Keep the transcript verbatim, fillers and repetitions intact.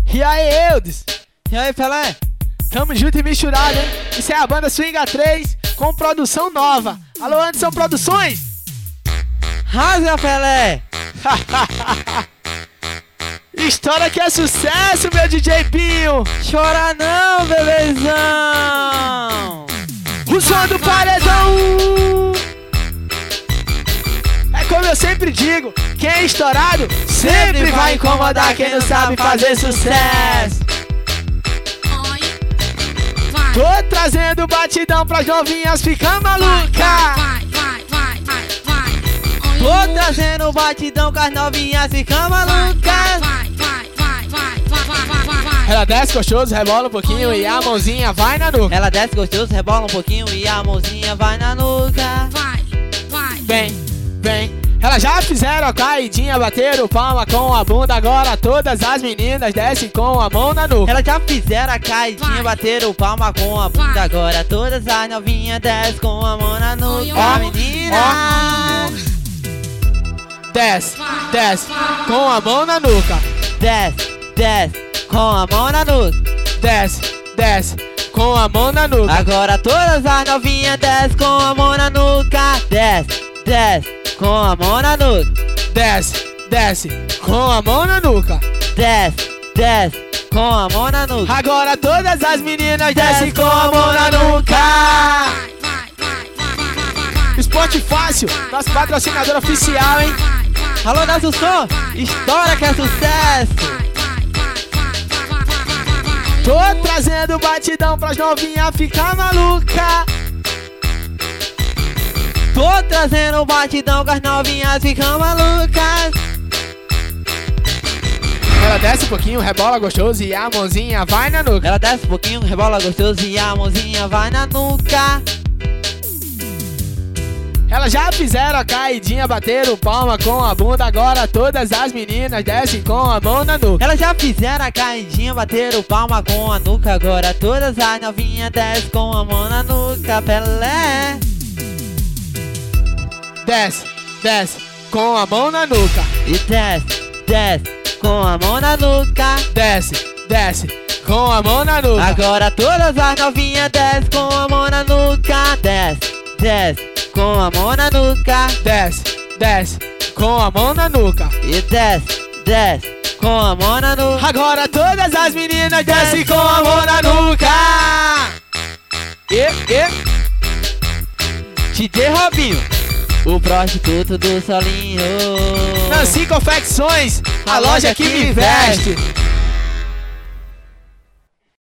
E aí, Eudes? E aí, Pelé? Tamo junto e misturado, hein? Isso é a banda Swinga três com produção nova. Alô, Anderson Produções? Rasga, Pelé! História que é sucesso, meu D J Pinho! Chora não, bebezão! O som do paredão! É como eu sempre digo, quem é estourado sempre vai incomodar quem não sabe fazer sucesso. Tô trazendo batidão pras novinhas ficar maluca. Tô trazendo batidão com as novinhas ficar malucas. Ela desce gostoso, rebola um pouquinho e a mãozinha vai na nuca. Ela desce gostoso, rebola um pouquinho e a mãozinha vai na nuca. Vem, vem. Elas já fizeram a caidinha, bateram palma com a bunda. Agora todas as meninas descem com a mão na nuca. Elas já fizeram a caidinha, bateram palma com a bunda. Agora todas as novinhas descem com a mão na nuca. Ó, menina! Desce, desce com a mão na nuca. Desce, desce com a mão na nuca. Desce, desce com a mão na nuca. Agora todas as novinhas descem com a mão na nuca. Desce, desce com a mão na nuca. Desce, desce com a mão na nuca. Desce, desce com a mão na nuca. Agora todas as meninas descem com a mão na nuca. Esporte Fácil, nosso patrocinador oficial, hein? Alô, nosso som, história que é sucesso. Tô trazendo batidão pras novinhas ficar maluca. Tô trazendo batidão com as novinhas ficam malucas. Ela desce um pouquinho, rebola gostoso e a mãozinha vai na nuca. Ela desce um pouquinho, rebola gostoso e a mãozinha vai na nuca. Elas já fizeram a caidinha, bateram palma com a bunda. Agora todas as meninas descem com a mão na nuca. Elas já fizeram a caidinha, bateram palma com a nuca. Agora todas as novinhas descem com a mão na nuca. Pelé! Desce, desce com a mão na nuca. E desce, desce com a mão na nuca. Desce, desce com a mão na nuca. Agora todas as novinhas descem com a mão na nuca. Desce, desce com a mão na nuca. Desce, desce com a mão na nuca. E desce, desce com a mão na nuca. Agora todas as meninas descem com a mão na nuca. E, e. D J Robinho, o prostituto do Solinho. Nancy Confecções, a loja que me veste.